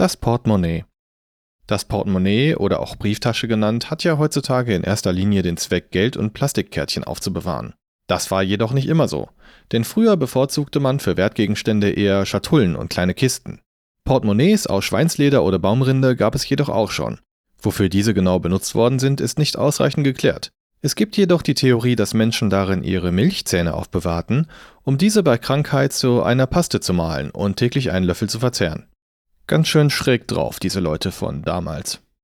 Das Portemonnaie. Das Portemonnaie oder auch Brieftasche genannt, hat ja heutzutage in erster Linie den Zweck, Geld und Plastikkärtchen aufzubewahren. Das war jedoch nicht immer so, denn früher bevorzugte man für Wertgegenstände eher Schatullen und kleine Kisten. Portemonnaies aus Schweinsleder oder Baumrinde gab es jedoch auch schon. Wofür diese genau benutzt worden sind, ist nicht ausreichend geklärt. Es gibt jedoch die Theorie, dass Menschen darin ihre Milchzähne aufbewahrten, um diese bei Krankheit zu einer Paste zu mahlen und täglich einen Löffel zu verzehren. Ganz schön schräg drauf, diese Leute von damals.